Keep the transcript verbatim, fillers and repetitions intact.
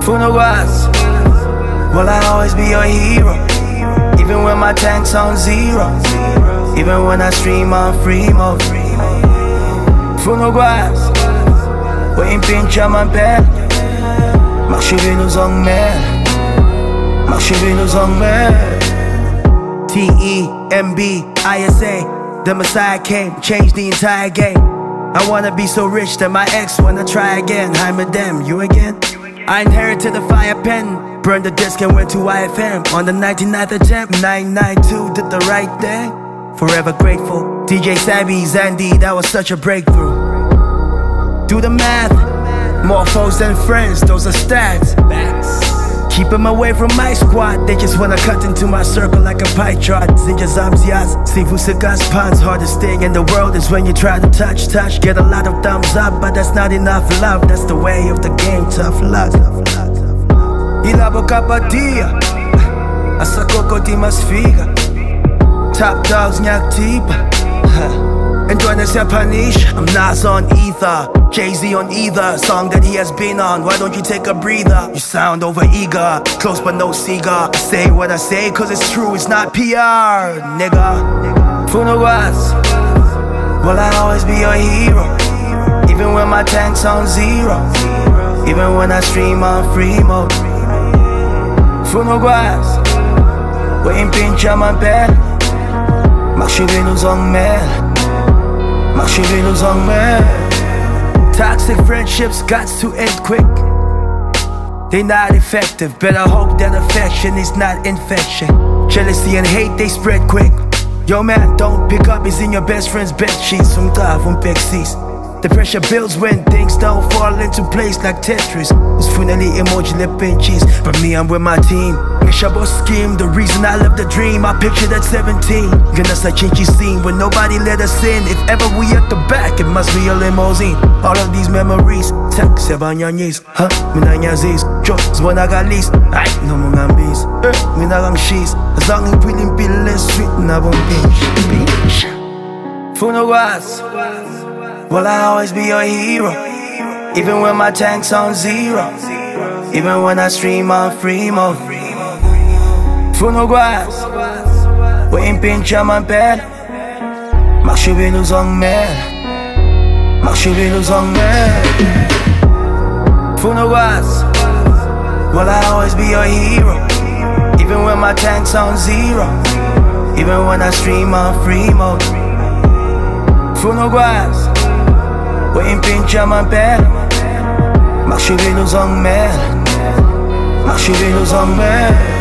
Funoguas, will I always be your hero? Even when my tank's on zero, even when I stream on free mode. Funoguas, waimpincha man pele, Makshivinos on man, Makshivinos on man. T E M B I S A, the Messiah came, changed the entire game. I wanna be so rich that my ex wanna try again. Hi madam, you again? I inherited the fire pen, burned the disc and went to Y F M. On the ninety-ninth attempt, nine ninety-two did the right thing. Forever grateful, D J Savvy, Zandy, that was such a breakthrough. Do the math, more foes than friends, those are stats. Keep them away from my squad, they just wanna cut into my circle like a pie chart. Zinjas amzias, sivusikas pans, hardest thing in the world is when you try to touch, touch. Get a lot of thumbs up, but that's not enough love. That's the way of the game, tough luck. Ilabo kapatia, asa koko di mas figa. Top dogs nyak tipa, enjoy the Sepanish. I'm Nas on ether, Jay-Z on either song that he has been on. Why don't you take a breather? You sound over eager, close but no cigar. I say what I say cause it's true, it's not P R, nigga. Funoguas, will I always be your hero? Even when my tank's on zero, even when I stream on free mode. Funoguas, waimpincha man pele, Makshivinos on man, Makshivinos on man. Toxic friendships got to end quick. They not effective, better hope that affection is not infection. Jealousy and hate, they spread quick. Yo man, don't pick up, it's in your best friend's bed sheets. From God, from Pexis. The pressure builds when things don't fall into place like Tetris. It's finally emoji lip pinches, but me, I'm with my team. Mishabo scheme, the reason I live the dream. I pictured at seventeen, gonna say chinchy scene when nobody let us in. If ever we at the back, it must be a limousine. All of these memories, tak sebanyanyis, huh? Minanyazis, jo, zwanagalis. Ay, no mungambis, eh, minagangshis. As long as we didn't be less sweet, nabong pinch. Funoguas, will I always be your hero? Even when my tank's on zero, even when I stream on free mode. Funoguas, waimpincha man pele, Makshivinos on man, Makshivinos on man. Funoguas, will I always be your hero? Even when my tank's on zero, even when I stream on free mode. Funoguas, waimpincha man pele, Makshivinos on man, Makshivinos on man.